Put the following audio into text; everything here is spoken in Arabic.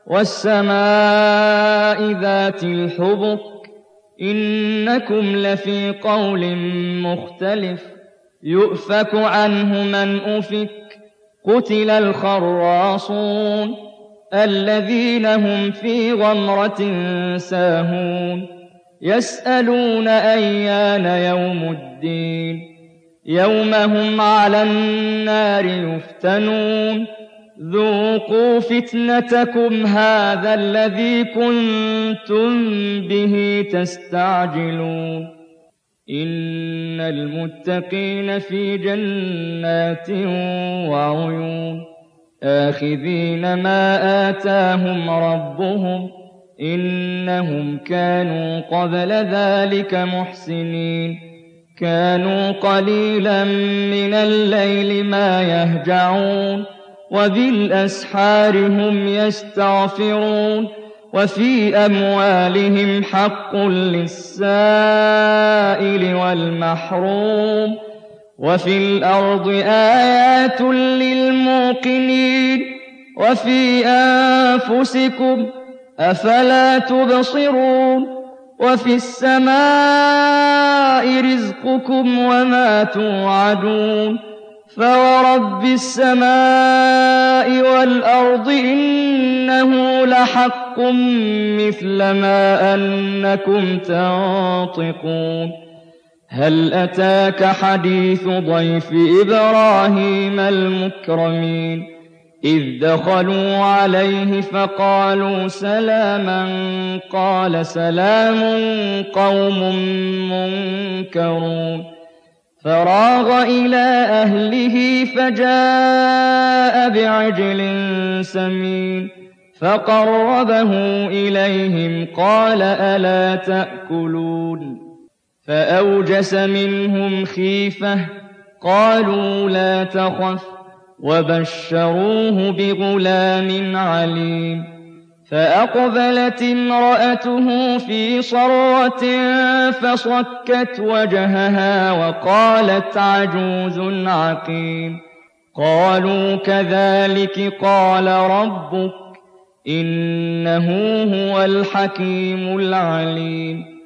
وَالسَّمَاءِ ذَاتِ الْحُبُكِ إِنَّكُمْ لَفِي قَوْلٍ مُّخْتَلِفٍ يُؤْفَكُ عَنْهُ مَنْ أُفِكَ قُتِلَ الْخَرَّاصُونَ الَّذِينَ هُمْ فِي غَمْرَةٍ سَاهُونَ يَسْأَلُونَ أَيَّانَ يَوْمُ الدِّينِ يَوْمَ هُمْ عَلَى النَّارِ يُفْتَنُونَ ذُوقُوا فِتْنَتَكُمْ هَٰذَا الَّذِي كُنتُم بِهِ تَسْتَعْجِلُونَ إِنَّ الْمُتَّقِينَ فِي جَنَّاتٍ وَعُيُونٍ آخِذِينَ مَا آتَاهُمْ رَبُّهُمْ إِنَّهُمْ كَانُوا قَبْلَ ذَٰلِكَ مُحْسِنِينَ كَانُوا قَلِيلًا مِّنَ اللَّيْلِ مَا يَهْجَعُونَ وَبِالْأَسْحَارِ هُمْ يَسْتَغْفِرُونَ وَفِي أَمْوَالِهِمْ حَقٌّ لِّلسَّائِلِ وَالْمَحْرُومِ وَفِي الْأَرْضِ آيَاتٌ لِّلْمُوقِنِينَ وَفِي أَنفُسِكُمْ ۚ أَفَلَا تُبْصِرُونَ وَفِي السَّمَاءِ رِزْقُكُمْ وَمَا تُوعَدُونَ فَوَرَبِّ السَّمَاءِ وَالْأَرْضِ إِنَّهُ لَحَقٌّ مِّثْلَ مَا أَنَّكُمْ تَنطِقُونَ هَلْ أَتَاكَ حَدِيثُ ضَيْفِ إِبْرَاهِيمَ الْمُكْرَمِينَ إِذْ دَخَلُوا عَلَيْهِ فَقَالُوا سَلَامًا قَالَ سَلَامٌ قَوْمٌ مُّنكَرُونَ فَرَاغَ إِلَىٰ أَهْلِهِ فَجَاءَ بِعِجْلٍ سَمِينٍ فَقَرَّبَهُ إِلَيْهِمْ قَالَ أَلَا تَأْكُلُونَ فَأَوْجَسَ مِنْهُمْ خِيفَةً قَالُوا لَا تَخَفْ وَبَشَّرُوهُ بِغُلَامٍ عَلِيمٍ فَأَقْبَلَتِ امْرَأَتُهُ فِي صَرَّةٍ فَصَكَّتْ وَجْهَهَا وَقَالَتْ عَجُوزٌ عَقِيمٌ قَالُوا كَذَٰلِكِ قَالَ رَبُّكِ إِنَّهُ هُوَ الْحَكِيمُ الْعَلِيمُ